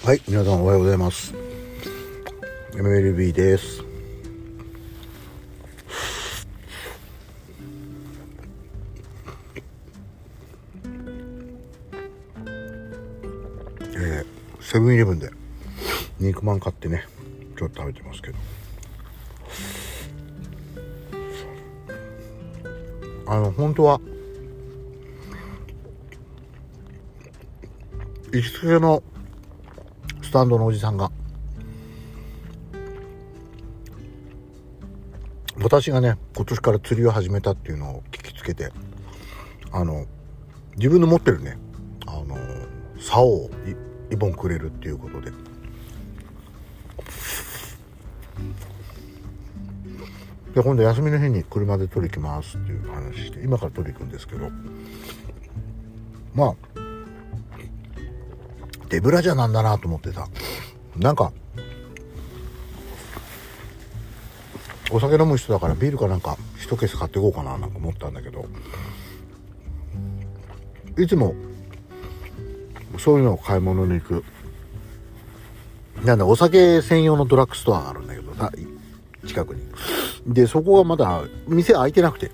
はい、皆さんおはようございます。 MLB です。セブンイレブンで肉まん買ってね、ちょっと食べてますけど、本当は行きつけのスタンドのおじさんが、私がね今年から釣りを始めたっていうのを聞きつけて、自分の持ってるね竿を1本くれるっていうことで、今度休みの日に車で取り行きますっていう話して、今から取り行くんですけど、まあ手ぶらじゃなんだなと思ってさ、なんかお酒飲む人だからビールかなんか一ケース買っていこうかななんか思ったんだけど、いつもそういうのを買い物に行く、なんだお酒専用のドラッグストアがあるんだけどさ、近くに。でそこがまだ店開いてなくて、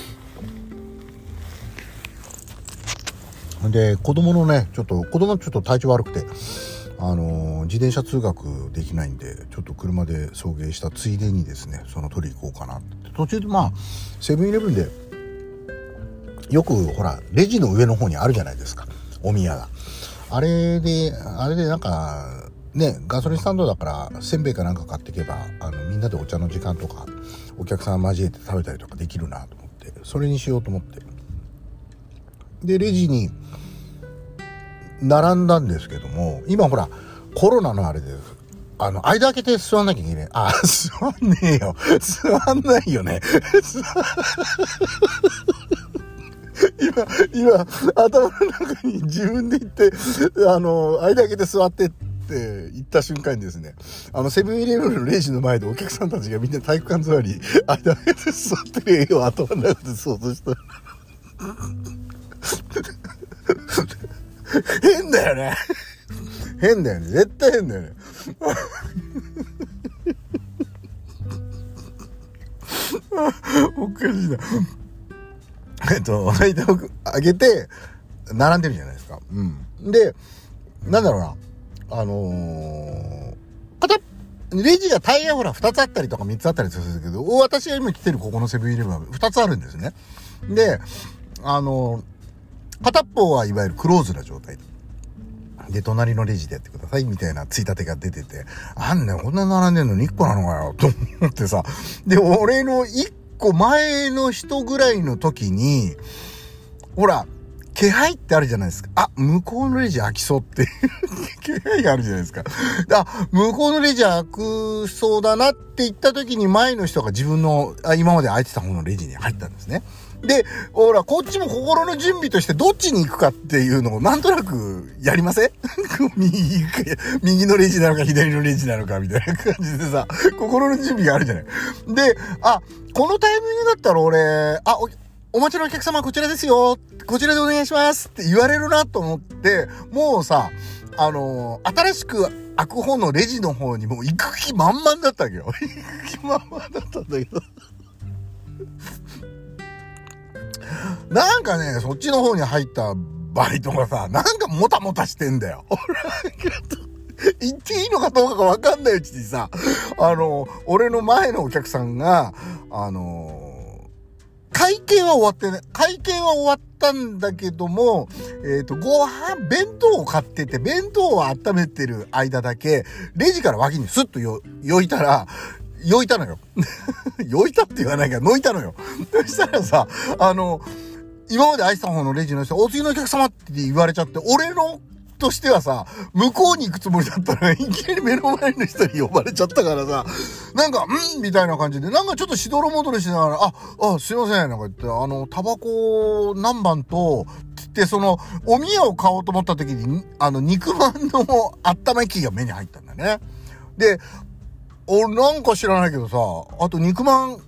で子供ちょっと体調悪くて、自転車通学できないんで、ちょっと車で送迎したついでにですね、その取り行こうかなって。途中でセブンイレブンでよくほらレジの上の方にあるじゃないですか、お宮が。あれでなんかね、ガソリンスタンドだからせんべいかなんか買っていけば、みんなでお茶の時間とかお客さん交えて食べたりとかできるなと思って、それにしようと思って、でレジに並んだんですけども、今ほらコロナのあれで間開けて座んなきゃいけない。座んねえよ。座んないよね。今頭の中に自分で言って間開けて座ってって言った瞬間にですね、セブンイレブンのレジの前でお客さんたちがみんな体育館座り間開けて座ってる絵を頭の中で想像した。変だよね。絶対変だよね。おかしいな。間を上げて並んでるじゃないですか。で、なんだろうな、レジがタイヤほら2つあったりとか3つあったりするけど、私が今来てるここのセブンイレブンは2つあるんですね。で、片っ方はいわゆるクローズな状態で、隣のレジでやってくださいみたいなついたてが出てて、こんな並んでんのに1個なのかよと思ってさ、で俺の1個前の人ぐらいの時に、ほら気配ってあるじゃないですか。向こうのレジ開きそうっていう気配があるじゃないですか。向こうのレジ開くそうだなって言った時に、前の人が自分の今まで開いてた方のレジに入ったんですね。で、ほら、こっちも心の準備としてどっちに行くかっていうのをなんとなくやりません？右のレジなのか左のレジなのかみたいな感じでさ、心の準備があるじゃない。で、このタイミングだったら俺、お待ちのお客様こちらですよ、こちらでお願いしますって言われるなと思って、もうさ、新しく開く方のレジの方にもう行く気満々だったわけよ。行く気満々だったんだけど。なんかね、そっちの方に入ったバイトがさ、なんかもたもたしてんだよ。言っていいのかどうかがわかんないうちにさ、俺の前のお客さんが、会計は終わったんだけども、弁当を買ってて、弁当を温めてる間だけ、レジから脇にスッとよいたのよ。よいたって言わないから、のいたのよ。そしたらさ、今まで愛した方のレジの人、お次のお客様って言われちゃって、俺のとしてはさ、向こうに行くつもりだったらいきなり目の前の人に呼ばれちゃったからさ、なんかみたいな感じで、なんかちょっとしどろもどろしながら、すいません、なんか言って、タバコ何番とつって、そのお宮を買おうと思った時に肉まんの温め機が目に入ったんだね。で、俺なんか知らないけどさ、あと肉まん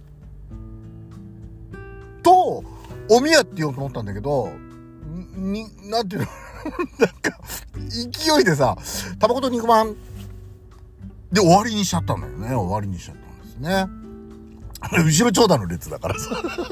とお宮って言おうと思ったんだけど、なんていうの勢いでさ、タバコと肉まんで終わりにしちゃったんだよね。終わりにしちゃったんですね。後ろ長蛇の列だからさ。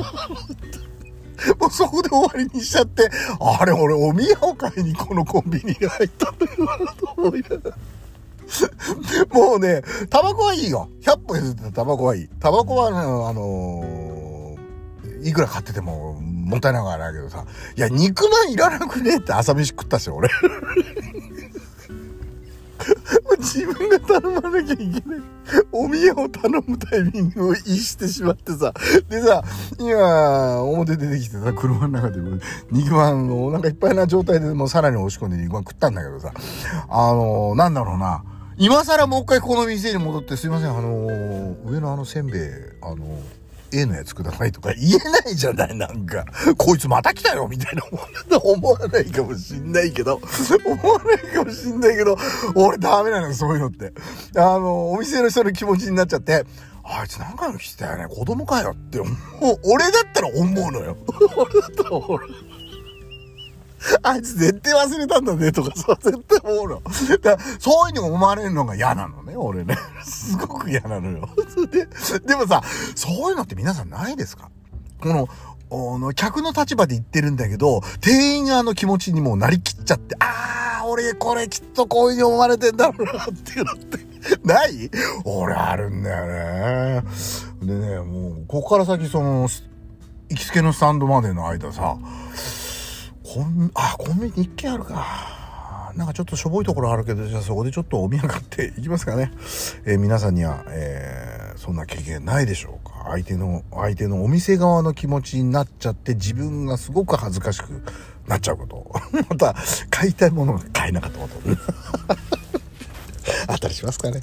もうそこで終わりにしちゃって、あれ俺お宮を買いにこのコンビニに入ったんだよなと思いながら。もうね、タバコはいいよ。100歩譲ってタバコはいい。タバコはね、いくら買っててももったいなくはないけどさ、いや、肉まんいらなくねって朝飯食ったし、俺。自分が頼まなきゃいけない。お宮を頼むタイミングを逸してしまってさ。でさ、今、表出てきてさ、車の中で肉まんのお腹いっぱいな状態でもうさらに押し込んで肉まん食ったんだけどさ、なんだろうな。今更もう一回この店に戻って、すいません、上のせんべい、A のやつくださいとか言えないじゃない、なんか。こいつまた来たよみたいな思わないかもしんないけど、俺ダメなの、そういうのって。お店の人の気持ちになっちゃって、あいつ何回も来てたよね、子供かよって思う。俺だったら思うのよ。俺だったら思う。あいつ絶対忘れたんだねとかさ、絶対思うの。だからそういうの思われるのが嫌なのね、俺ね。すごく嫌なのよ。でもさ、そういうのって皆さんないですか？この、客の立場で言ってるんだけど、店員側の気持ちにもうなりきっちゃって、俺これきっとこういう風に思われてんだろうなっていうのってない？俺あるんだよね。でね、もう、ここから先行きつけのスタンドまでの間さ、コンビニ一軒あるか。なんかちょっとしょぼいところあるけど、じゃあそこでちょっとお土産買っていきますかね。皆さんには、そんな経験ないでしょうか。相手のお店側の気持ちになっちゃって自分がすごく恥ずかしくなっちゃうこと。また、買いたいものが買えなかったこと。あったりしますかね。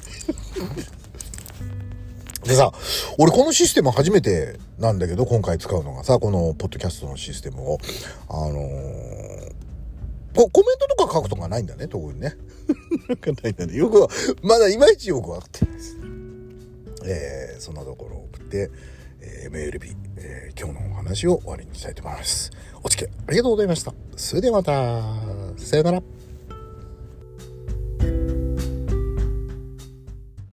でさ、俺このシステム初めてなんだけど、今回使うのがさ、このポッドキャストのシステムを、コメントとか書くとかないんだね、特にね。なんかないんだね。まだいまいちよくわかってないです。そんなところを送って、MLB、今日のお話を終わりにしたいと思います。お付き合いありがとうございました。それではまた、さよなら。